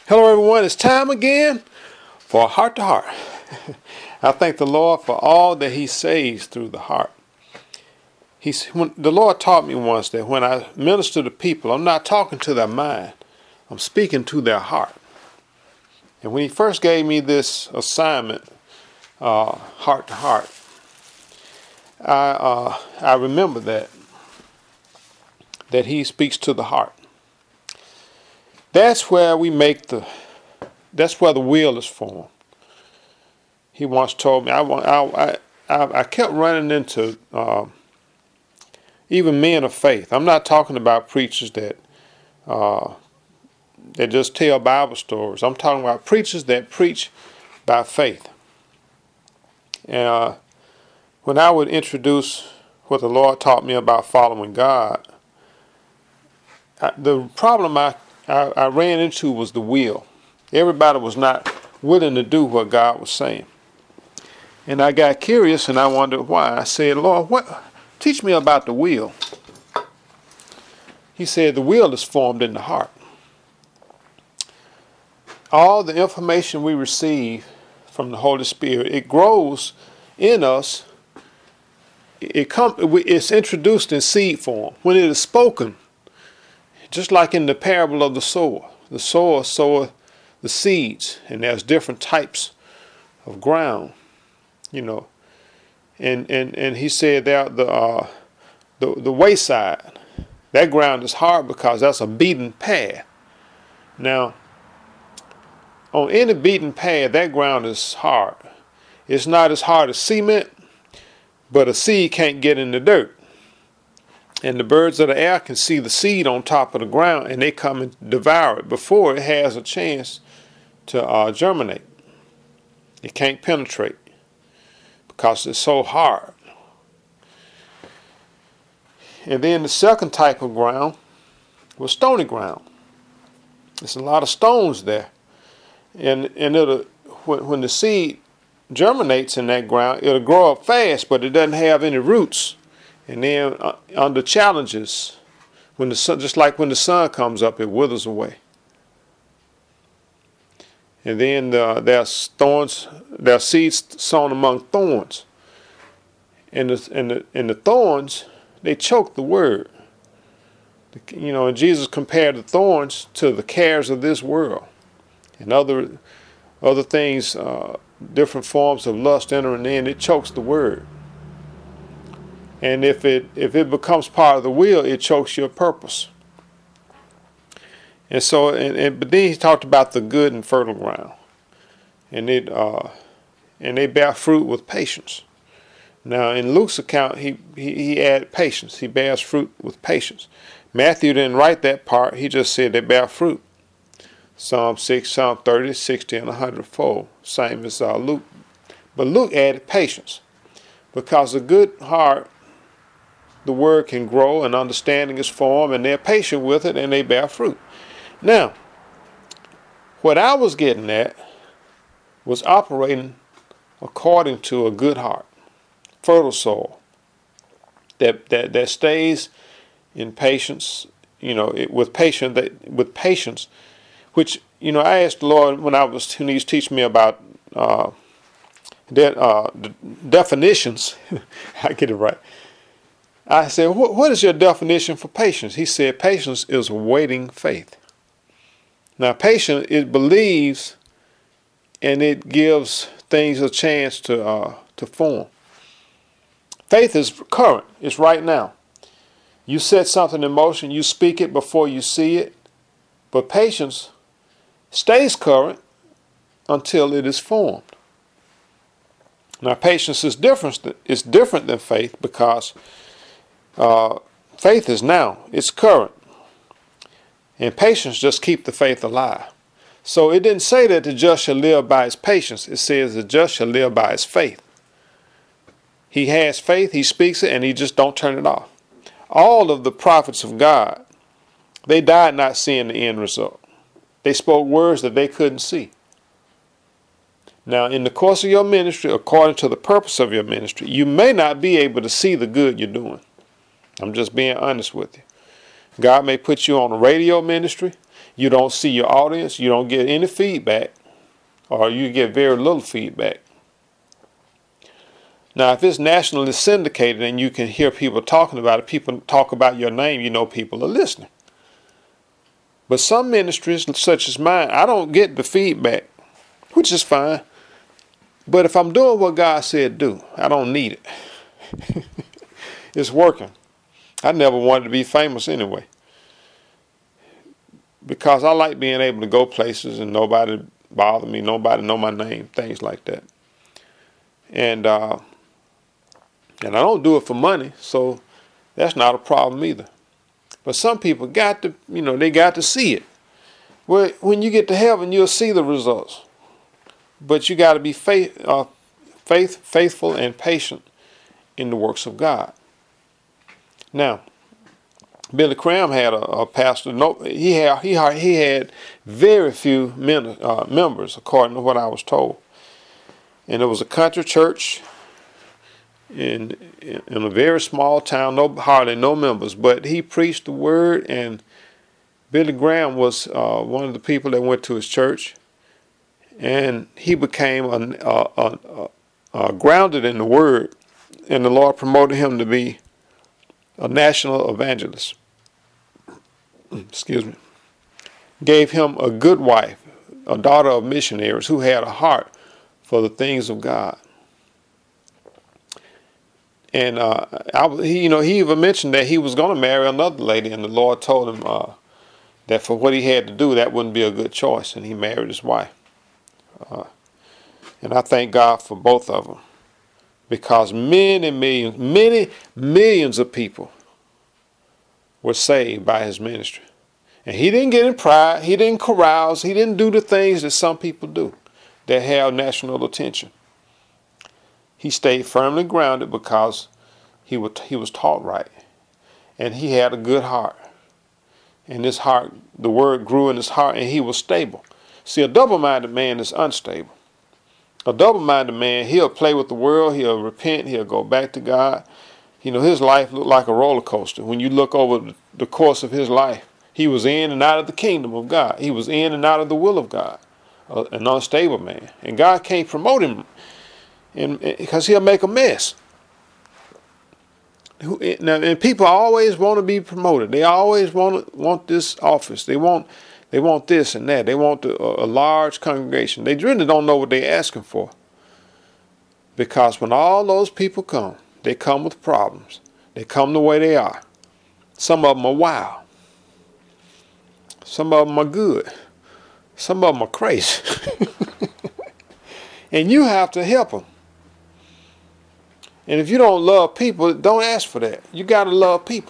Hello everyone, it's time again for a heart to heart. I thank the Lord for all that He says through the heart. The Lord taught me once that when I minister to people, I'm not talking to their mind, I'm speaking to their heart. And when He first gave me this assignment, heart to heart, I remember that He speaks to the heart. That's where that's where the will is formed. He once told me, I kept running into even men of faith. I'm not talking about preachers that just tell Bible stories. I'm talking about preachers that preach by faith. And when I would introduce what the Lord taught me about following God, the problem I ran into was the will. Everybody was not willing to do what God was saying. And I got curious and I wondered why. I said, Lord, teach me about the will. He said, the will is formed in the heart. All the information we receive from the Holy Spirit, it grows in us. It's introduced in seed form. When it is spoken, just like in the parable of the sower soweth the seeds, and there's different types of ground, And he said that the wayside, that ground is hard because that's a beaten path. Now, on any beaten path, that ground is hard. It's not as hard as cement, but a seed can't get in the dirt. And the birds of the air can see the seed on top of the ground, and they come and devour it before it has a chance to germinate. It can't penetrate because it's so hard. And then the second type of ground was stony ground. There's a lot of stones there. And when the seed germinates in that ground, it'll grow up fast, but it doesn't have any roots. And then under challenges, just like when the sun comes up, it withers away. And then there's thorns. There are seeds sown among thorns, and the thorns, they choke the word. And Jesus compared the thorns to the cares of this world, and other things, different forms of lust entering in. It chokes the word. And if it becomes part of the will, it chokes your purpose. And so, but then he talked about the good and fertile ground, and they bear fruit with patience. Now, in Luke's account, he added patience. He bears fruit with patience. Matthew didn't write that part. He just said they bear fruit. Psalm 6, Psalm 30, 60, and 100-fold, same as Luke. But Luke added patience, because a good heart, the word can grow and understanding is formed, and they're patient with it and they bear fruit. Now, what I was getting at was operating according to a good heart, fertile soil that stays in patience, with patience, which I asked the Lord when He was teaching me about the definitions. I get it right. I said, what is your definition for patience? He said, patience is waiting faith. Now, patience, it believes and it gives things a chance to form. Faith is current. It's right now. You set something in motion, you speak it before you see it. But patience stays current until it is formed. Now, patience is different than faith, because faith is now, it's current. And patience just keep the faith alive. So it didn't say that the just shall live by his patience. It says the just shall live by his faith. He has faith, he speaks it, and he just don't turn it off. All of the prophets of God, they died not seeing the end result. They spoke words that they couldn't see. Now, in the course of your ministry, according to the purpose of your ministry, you may not be able to see the good you're doing. I'm just being honest with you. God may put you on a radio ministry. You don't see your audience. You don't get any feedback, or you get very little feedback. Now, if it's nationally syndicated and you can hear people talking about it, people talk about your name, you know people are listening. But some ministries, such as mine, I don't get the feedback, which is fine. But if I'm doing what God said do, I don't need it. It's working. I never wanted to be famous anyway, because I like being able to go places and nobody bother me, nobody know my name, things like that. And I don't do it for money, so that's not a problem either. But some people got to, they got to see it. Well, when you get to heaven, you'll see the results. But you got to be faithful and patient in the works of God. Now, Billy Graham had a pastor. No, he had very few members, according to what I was told. And it was a country church in a very small town, hardly no members. But he preached the word, and Billy Graham was one of the people that went to his church, and he became grounded in the word, and the Lord promoted him to be a national evangelist. Excuse me. Gave him a good wife, a daughter of missionaries who had a heart for the things of God. And he even mentioned that he was going to marry another lady, and the Lord told him that for what he had to do, that wouldn't be a good choice, and he married his wife. And I thank God for both of them, because many millions of people were saved by his ministry. And he didn't get in pride, he didn't carouse, he didn't do the things that some people do that have national attention. He stayed firmly grounded because he was taught right. And he had a good heart. And his heart, the word grew in his heart, and he was stable. See, a double-minded man is unstable. A double-minded man, he'll play with the world, he'll repent, he'll go back to God. His life looked like a roller coaster. When you look over the course of his life, he was in and out of the kingdom of God. He was in and out of the will of God. An unstable man. And God can't promote him because he'll make a mess. And people always want to be promoted. They always want this office. They want this and that. They want a large congregation. They really don't know what they're asking for. Because when all those people come, they come with problems. They come the way they are. Some of them are wild. Some of them are good. Some of them are crazy. And you have to help them. And if you don't love people, don't ask for that. You got to love people.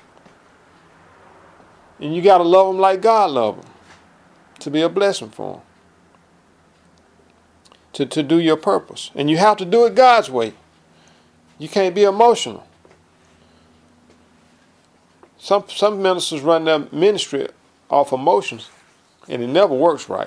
And you got to love them like God loves them, to be a blessing for them, to do your purpose. And you have to do it God's way. You can't be emotional. Some ministers run their ministry off emotions, and it never works right.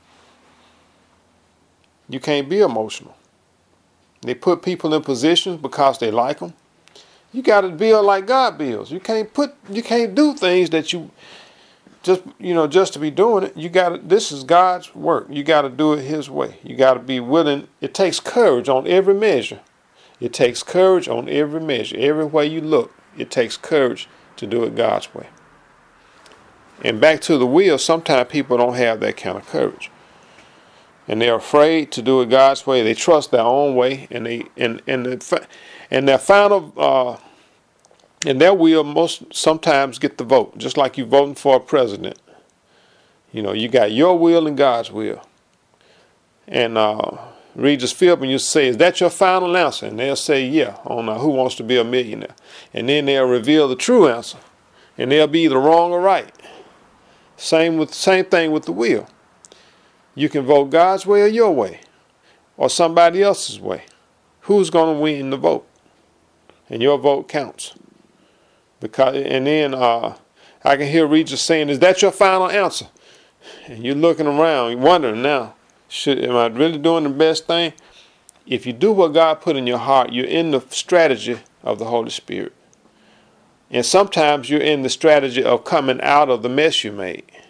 You can't be emotional. They put people in positions because they like them. You got to build like God builds. You can't do things that you just to be doing it. This is God's work. You got to do it His way. You got to be willing. It takes courage on every measure. It takes courage on every measure. Every way you look, it takes courage to do it God's way. And back to the will, sometimes people don't have that kind of courage. And they're afraid to do it God's way. They trust their own way, and their final and their will sometimes get the vote, just like you voting for a president. You got your will and God's will. And Regis Philbin used to say, "Is that your final answer?" And they'll say, "Yeah," on Who Wants to Be a Millionaire. And then they'll reveal the true answer, and they'll be either wrong or right. Same thing with the will. You can vote God's way or your way, or somebody else's way. Who's going to win the vote? And your vote counts. And then I can hear Regis saying, "Is that your final answer?" And you're looking around, you're wondering now, am I really doing the best thing? If you do what God put in your heart, you're in the strategy of the Holy Spirit. And sometimes you're in the strategy of coming out of the mess you made.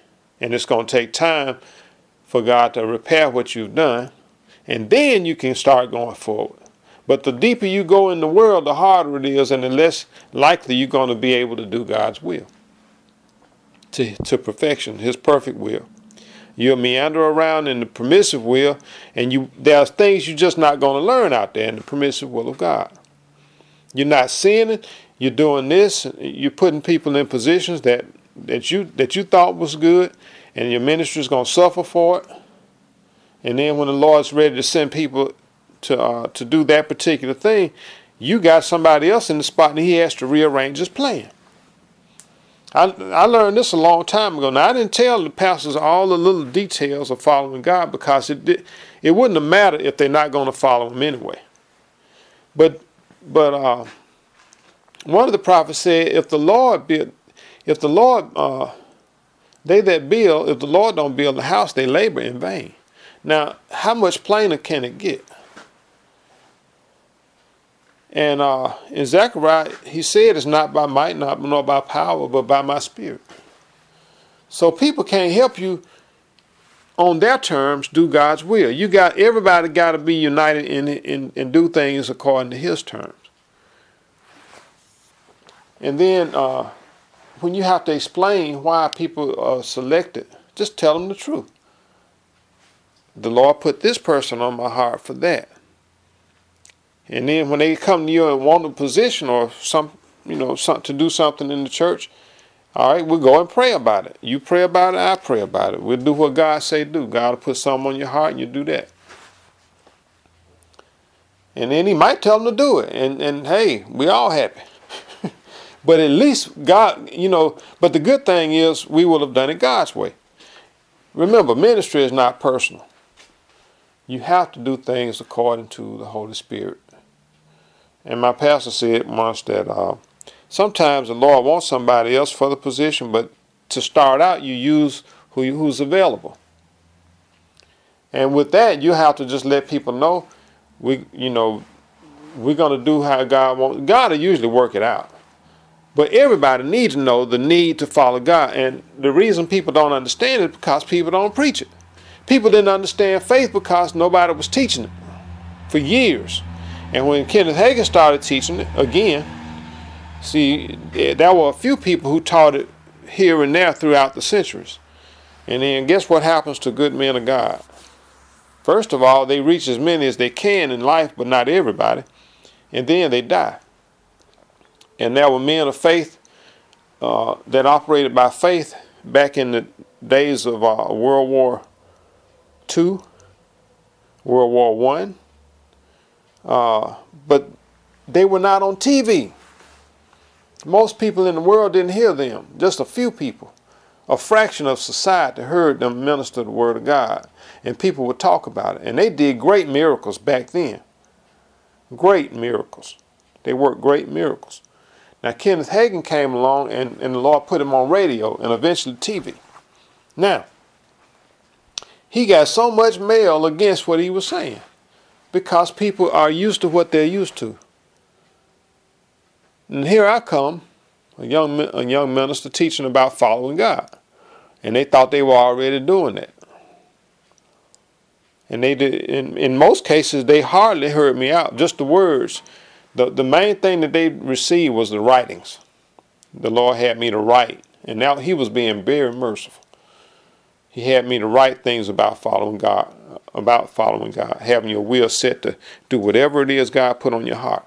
And it's going to take time for God to repair what you've done. And then you can start going forward. But the deeper you go in the world, the harder it is, and the less likely you're going to be able to do God's will to perfection, his perfect will. You'll meander around in the permissive will, and there's things you're just not going to learn out there in the permissive will of God. You're not seeing it. You're doing this. You're putting people in positions that you thought was good, and your ministry is going to suffer for it. And then when the Lord's ready to send people to do that particular thing, you got somebody else in the spot, and he has to rearrange his plan. I learned this a long time ago. Now, I didn't tell the pastors all the little details of following God, because it wouldn't have mattered if they're not going to follow him anyway. But one of the prophets said, if the Lord don't build the house, they labor in vain. Now, how much plainer can it get? And in Zechariah, he said, it's not by might, nor by power, but by my spirit. So people can't help you on their terms do God's will. Everybody got to be united and do things according to his terms. And then when you have to explain why people are selected, just tell them the truth. The Lord put this person on my heart for that. And then when they come to you and want a position or to do something in the church, all right, we'll go and pray about it. You pray about it, I pray about it. We'll do what God say do. God will put something on your heart, and you do that. And then he might tell them to do it. And hey, we all happy. But at least God, but the good thing is we will have done it God's way. Remember, ministry is not personal. You have to do things according to the Holy Spirit. And my pastor said once that sometimes the Lord wants somebody else for the position, but to start out, you use who's available. And with that, you have to just let people know we're going to do how God wants. God will usually work it out. But everybody needs to know the need to follow God. And the reason people don't understand it is because people don't preach it. People didn't understand faith because nobody was teaching it for years. And when Kenneth Hagin started teaching it again, see, there were a few people who taught it here and there throughout the centuries. And then guess what happens to good men of God? First of all, they reach as many as they can in life, but not everybody. And then they die. And there were men of faith that operated by faith back in the days of World War II, World War I. But they were not on TV. Most people in the world didn't hear them. Just a few people. A fraction of society heard them minister the word of God. And people would talk about it. And they did great miracles back then. Great miracles. They worked great miracles. Now Kenneth Hagin came along and the Lord put him on radio and eventually TV. Now, he got so much mail against what he was saying because people are used to what they're used to. And here I come, a young minister teaching about following God. And they thought they were already doing that. And they did, in most cases, they hardly heard me out, just the words. The main thing that they received was the writings. The Lord had me to write. And now he was being very merciful. He had me to write things about following God, having your will set to do whatever it is God put on your heart.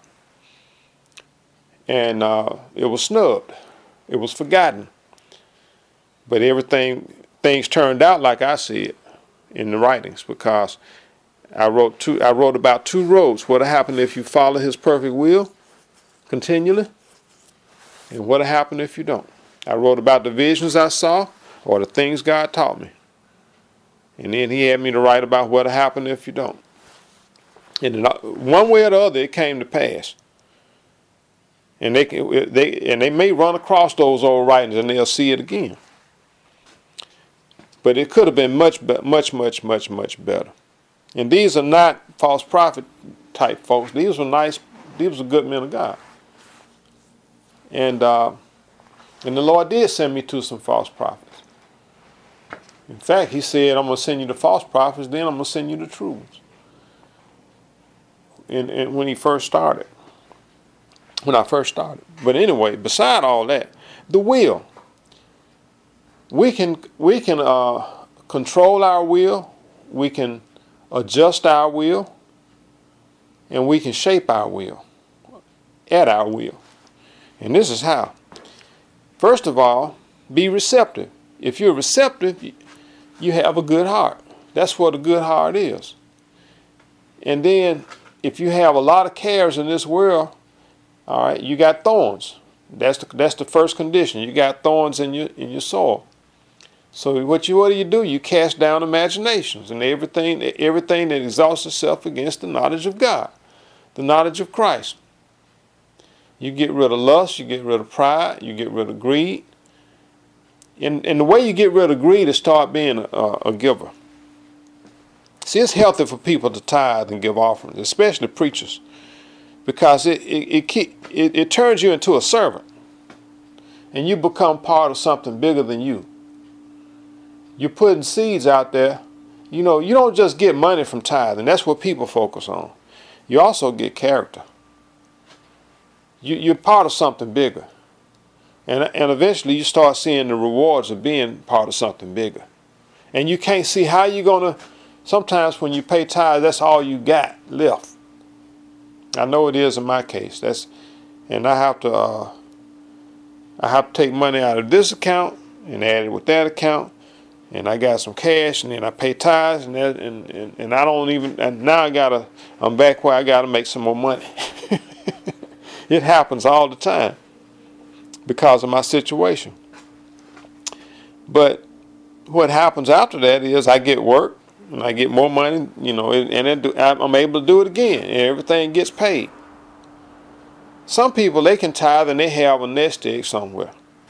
And it was snubbed. It was forgotten. But things turned out like I see it in the writings, because I wrote about two roads. What happened if you follow his perfect will continually, and what happened if you don't. I wrote about the visions I saw or the things God taught me. And then he had me to write about what happened if you don't. And one way or the other, it came to pass. And they may run across those old writings and they'll see it again. But it could have been much better. And these are not false prophet type folks. These were good men of God. And the Lord did send me to some false prophets. In fact, he said, I'm going to send you the false prophets, then I'm going to send you the true ones. And when he first started. When I first started. But anyway, beside all that, the will. We can control our will. We can adjust our will. And we can shape our will. At our will. And this is how. First of all, be receptive. If you're receptive, you have a good heart. That's what a good heart is. And then, if you have a lot of cares in this world, all right, you got thorns. That's the first condition. You got thorns in your soul. So what do you do? You cast down imaginations and everything that exalts itself against the knowledge of God, the knowledge of Christ. You get rid of lust. You get rid of pride. You get rid of greed. And the way you get rid of greed is start being a giver. See, it's healthy for people to tithe and give offerings, especially preachers, because it turns you into a servant, and you become part of something bigger than you. You're putting seeds out there. You know, you don't just get money from tithing. That's what people focus on. You also get character. You're part of something bigger. And eventually you start seeing the rewards of being part of something bigger. And you can't see how you're going to, sometimes when you pay tithes, that's all you got left. I know it is in my case. And I have to take money out of this account and add it with that account. And I got some cash, and then I pay tithes, and I don't even, and now I'm back where I got to make some more money. It happens all the time because of my situation. But what happens after that is I get work and I get more money, you know, and I'm able to do it again, and everything gets paid. Some people, they can tithe and they have a nest egg somewhere,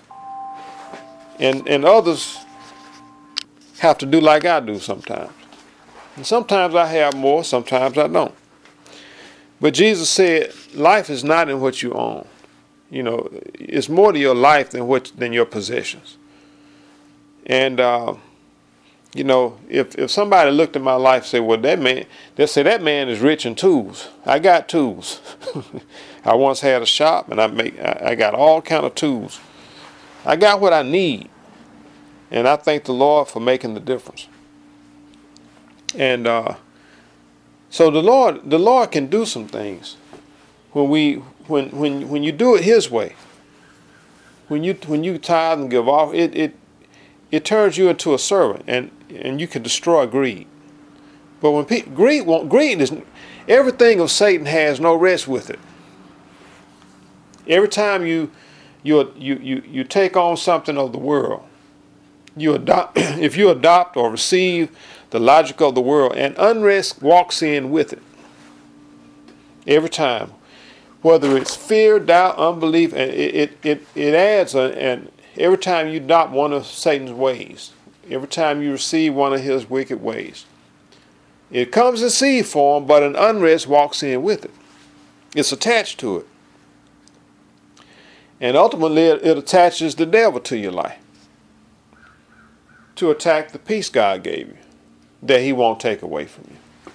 and others have to do like I do sometimes. And sometimes I have more, sometimes I don't. But Jesus said, life is not in what you own. You know, it's more to your life than your possessions. And you know, if somebody looked at my life and said, well, they'll say that man is rich in tools. I got tools. I once had a shop, and I got all kind of tools. I got what I need. And I thank the Lord for making the difference. And so the Lord can do some things when you do it His way. When you tithe and give off, it turns you into a servant, and you can destroy greed. But when greed is, everything of Satan has no rest with it. Every time you take on something of the world, if you adopt or receive the logic of the world, and unrest walks in with it. Every time, whether it's fear, doubt, unbelief, and it adds and every time you adopt one of Satan's ways, every time you receive one of his wicked ways, it comes in seed form, but an unrest walks in with it. It's attached to it. And ultimately, it attaches the devil to your life to attack the peace God gave you, that He won't take away from you.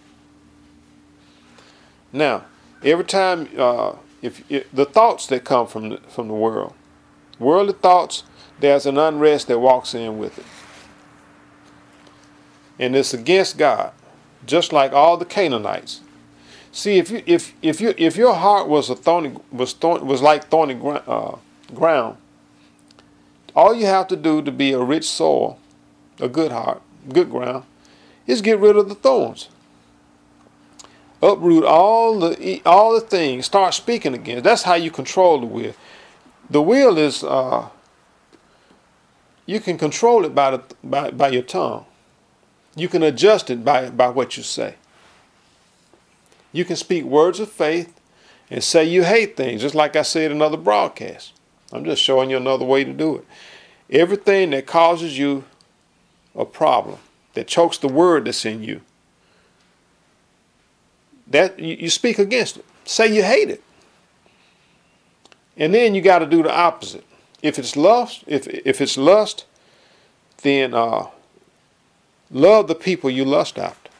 Now, every time, if the thoughts that come from the world, worldly thoughts, there's an unrest that walks in with it, and it's against God, just like all the Canaanites. See, if your heart was like thorny ground, all you have to do to be a rich soil, a good heart, good ground, is get rid of the thorns. Uproot all the things. Start speaking again. That's how you control the will. The will is you can control it by your tongue. You can adjust it by what you say. You can speak words of faith and say you hate things, just like I said in another broadcast. I'm just showing you another way to do it. Everything that causes you a problem, that chokes the word that's in you, that you speak against it. Say you hate it. And then you got to do the opposite. If it's lust, then Love the people you lust after.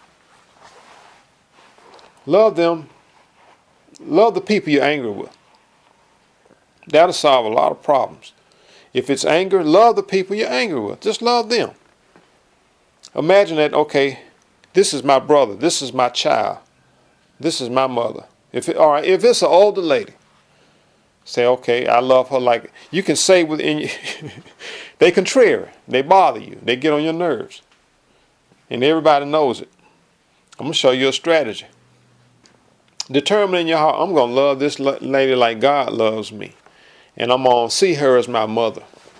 Love them. Love the people you're angry with. That'll solve a lot of problems. If it's anger, love the people you're angry with. Just love them. Imagine that, okay, this is my brother, this is my child, this is my mother. If it's an older lady, say, okay, I love her like, you can say within you, they contrary, they bother you, they get on your nerves. And everybody knows it. I'm going to show you a strategy. Determine in your heart, I'm going to love this lady like God loves me. And I'm going to see her as my mother.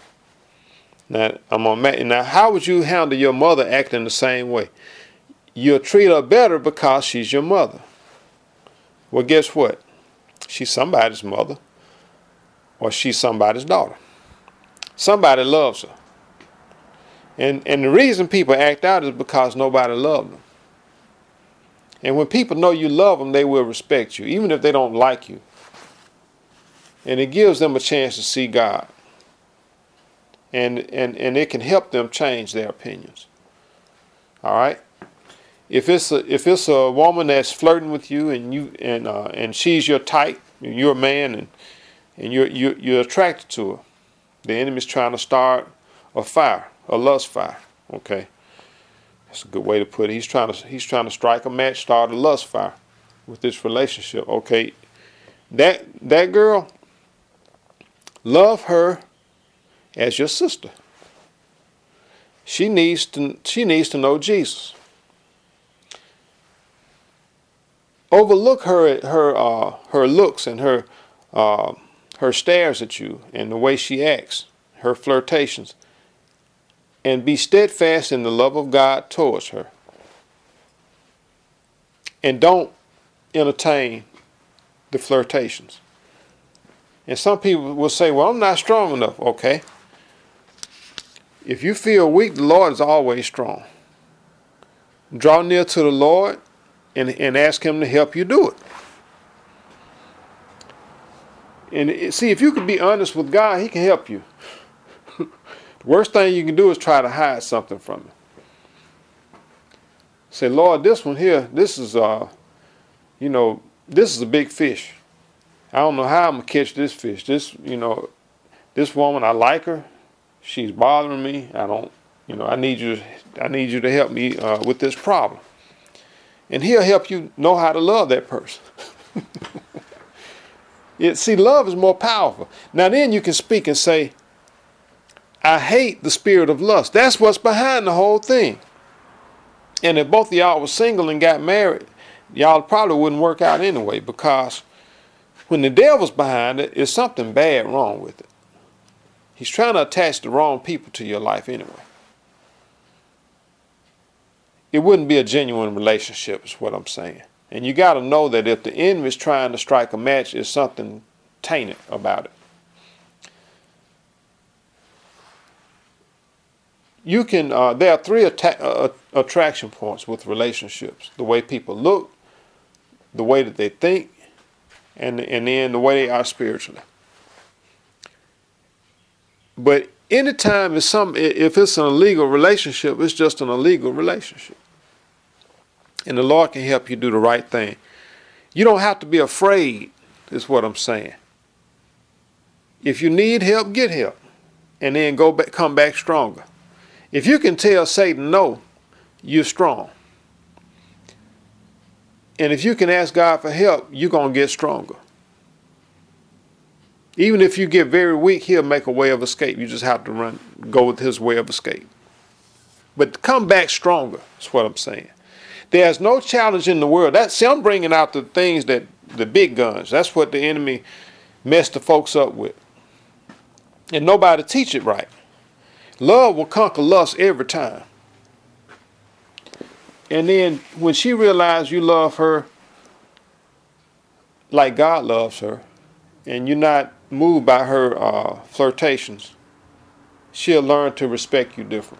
Now, how would you handle your mother acting the same way? You'll treat her better because she's your mother. Well, guess what? She's somebody's mother. Or she's somebody's daughter. Somebody loves her. And the reason people act out is because nobody loves them. And when people know you love them, they will respect you, even if they don't like you. And it gives them a chance to see God. And it can help them change their opinions. All right? If it's a woman that's flirting with you and she's your type, you're a man and you're attracted to her, the enemy's trying to start a fire, a lust fire. Okay? That's a good way to put it. He's trying to strike a match, start a lust fire with this relationship. Okay? That girl, love her as your sister. She needs to know Jesus. Overlook her looks and her stares at you and the way she acts, her flirtations, and be steadfast in the love of God towards her. And don't entertain the flirtations. And some people will say, well, I'm not strong enough. Okay. If you feel weak, the Lord is always strong. Draw near to the Lord and ask him to help you do it. And see, if you can be honest with God, he can help you. The worst thing you can do is try to hide something from him. Say, Lord, this one here, this is a big fish. I don't know how I'm going to catch this fish. This woman, I like her. She's bothering me. I need you to help me with this problem. And he'll help you know how to love that person. See, love is more powerful. Now then you can speak and say, I hate the spirit of lust. That's what's behind the whole thing. And if both of y'all were single and got married, y'all probably wouldn't work out anyway, because when the devil's behind it, there's something bad wrong with it. He's trying to attach the wrong people to your life anyway. It wouldn't be a genuine relationship is what I'm saying. And you got to know that if the enemy is trying to strike a match, there's something tainted about it. You can. There are three attraction points with relationships: the way people look, the way that they think, and then the way they are spiritually. But anytime if it's an illegal relationship, it's just an illegal relationship. And the Lord can help you do the right thing. You don't have to be afraid, is what I'm saying. If you need help, get help. And then come back stronger. If you can tell Satan no, you're strong. And if you can ask God for help, you're going to get stronger. Even if you get very weak, he'll make a way of escape. You just have to go with his way of escape. But come back stronger, is what I'm saying. There's no challenge in the world. I'm bringing out the things the big guns. That's what the enemy messed the folks up with. And nobody teach it right. Love will conquer lust every time. And then when she realizes you love her like God loves her, and you're not moved by her flirtations, she'll learn to respect you different.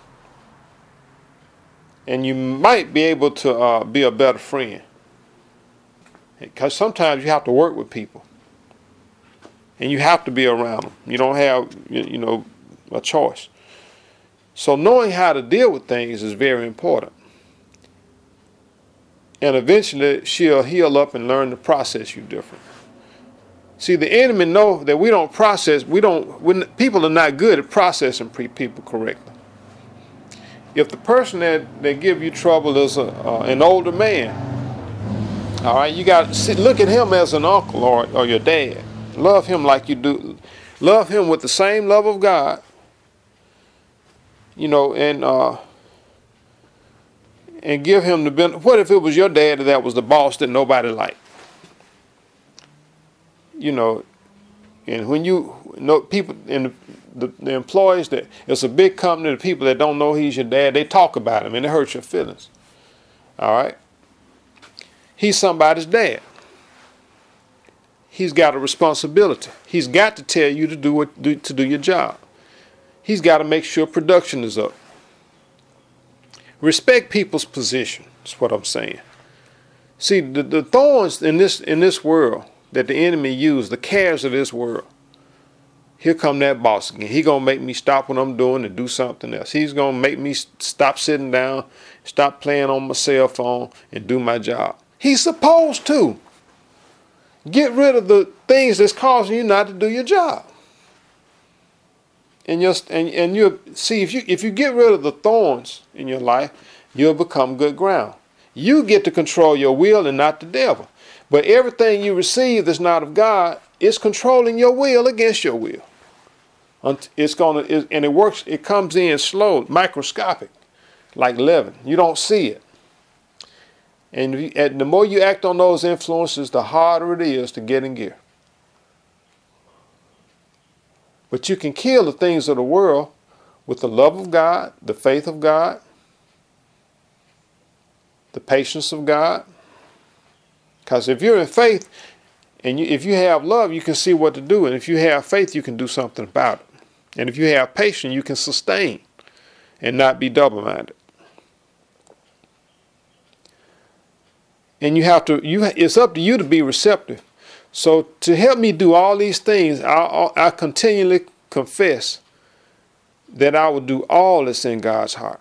And you might be able to be a better friend. Because sometimes you have to work with people. And you have to be around them. You don't have, a choice. So knowing how to deal with things is very important. And eventually she'll heal up and learn to process you different. See, the enemy know that we don't process, people are not good at processing people correctly. If the person that give you trouble is an older man, all right, you got to look at him as an uncle or your dad. Love him like you do. Love him with the same love of God. You know, and give him the benefit. What if it was your dad that was the boss that nobody liked? You know, and when you know people and the employees that it's a big company, the people that don't know he's your dad, they talk about him and it hurts your feelings. All right, he's somebody's dad. He's got a responsibility. He's got to tell you to do your job. He's got to make sure production is up. Respect people's position. That's what I'm saying. See, the thorns in this world that the enemy used, the cares of this world. Here come that boss again. He's going to make me stop what I'm doing and do something else. He's going to make me stop sitting down, stop playing on my cell phone and do my job. He's supposed to. Get rid of the things that's causing you not to do your job. And you'll see, if you get rid of the thorns in your life, you'll become good ground. You get to control your will and not the devil. But everything you receive that's not of God is controlling your will against your will. And it works. It comes in slow, microscopic, like leaven. You don't see it. And the more you act on those influences, the harder it is to get in gear. But you can kill the things of the world with the love of God, the faith of God, the patience of God. Because if you're in faith and if you have love, you can see what to do. And if you have faith, you can do something about it. And if you have patience, you can sustain and not be double-minded. And it's up to you to be receptive. So to help me do all these things, I continually confess that I will do all that's in God's heart.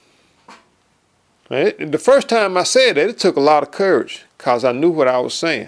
The first time I said that, it took a lot of courage because I knew what I was saying.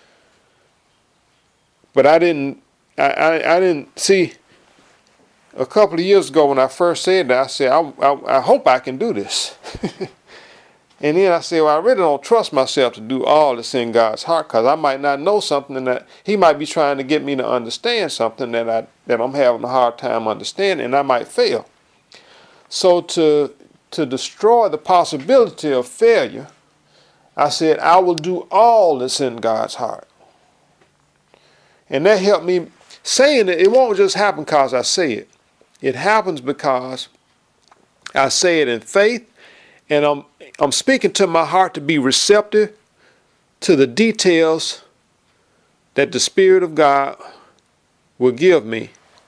But I didn't see. A couple of years ago when I first said that, I said, I hope I can do this. And then I said, well, I really don't trust myself to do all that's in God's heart because I might not know something that he might be trying to get me to understand something that I'm having a hard time understanding, and I might fail. So to destroy the possibility of failure, I said, I will do all that's in God's heart. And that helped me. Saying it won't just happen because I say it. It happens because I say it in faith, and I'm speaking to my heart to be receptive to the details that the Spirit of God will give me.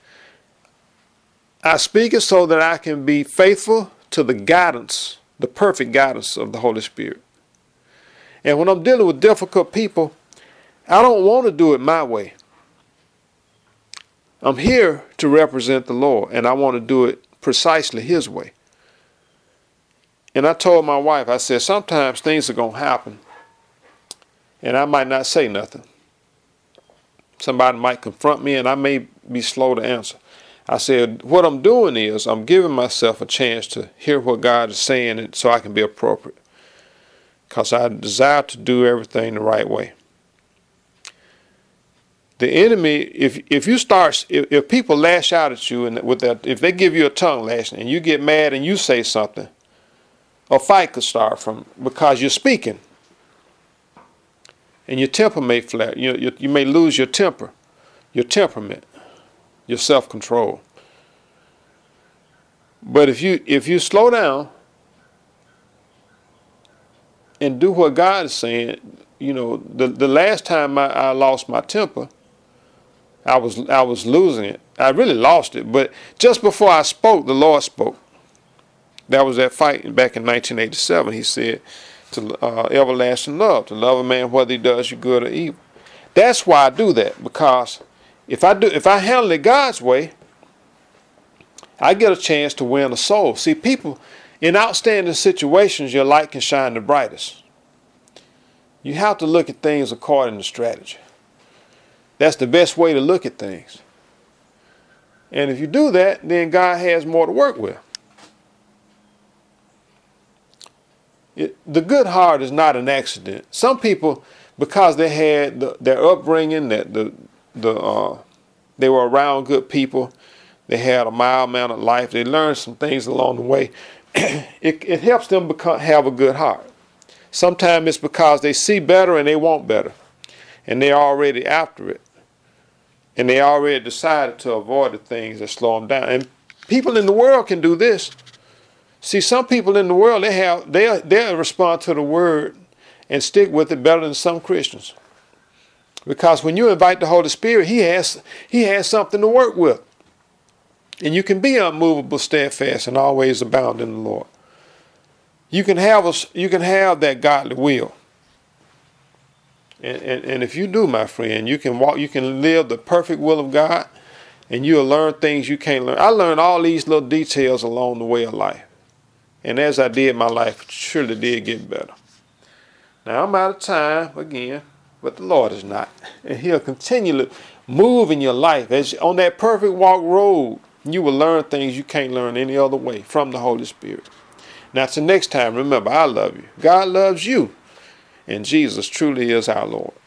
I speak it so that I can be faithful to the guidance, the perfect guidance of the Holy Spirit. And when I'm dealing with difficult people, I don't want to do it my way. I'm here to represent the Lord, and I want to do it precisely His way. And I told my wife, I said, sometimes things are going to happen, and I might not say nothing. Somebody might confront me, and I may be slow to answer. I said, what I'm doing is I'm giving myself a chance to hear what God is saying so I can be appropriate, because I desire to do everything the right way. The enemy, if people lash out at you and if they give you a tongue lashing and you get mad and you say something, a fight could start because you're speaking, and your temper may flare. You may lose your temper, your temperament, your self-control. But if you slow down and do what God is saying, the last time I lost my temper, I was losing it. I really lost it. But just before I spoke, the Lord spoke. That was that fight back in 1987. He said, to everlasting love, to love a man whether he does you good or evil. That's why I do that, because if I handle it God's way, I get a chance to win a soul. See, people, in outstanding situations, your light can shine the brightest. You have to look at things according to strategy. That's the best way to look at things. And if you do that, then God has more to work with. The good heart is not an accident. Some people, because they had their upbringing, that they were around good people, they had a mild-mannered life, they learned some things along the way, it helps them have a good heart. Sometimes it's because they see better and they want better, and they're already after it, and they already decided to avoid the things that slow them down. And people in the world can do this. See, some people in the world, they'll respond to the word and stick with it better than some Christians. Because when you invite the Holy Spirit, He has something to work with. And you can be unmovable, steadfast, and always abound in the Lord. You can have that godly will. And if you do, my friend, you can live the perfect will of God, and you'll learn things you can't learn. I learned all these little details along the way of life. And as I did, my life surely did get better. Now, I'm out of time again, but the Lord is not. And He'll continually move in your life. As on that perfect walk road, you will learn things you can't learn any other way from the Holy Spirit. Now, till next time, remember, I love you. God loves you. And Jesus truly is our Lord.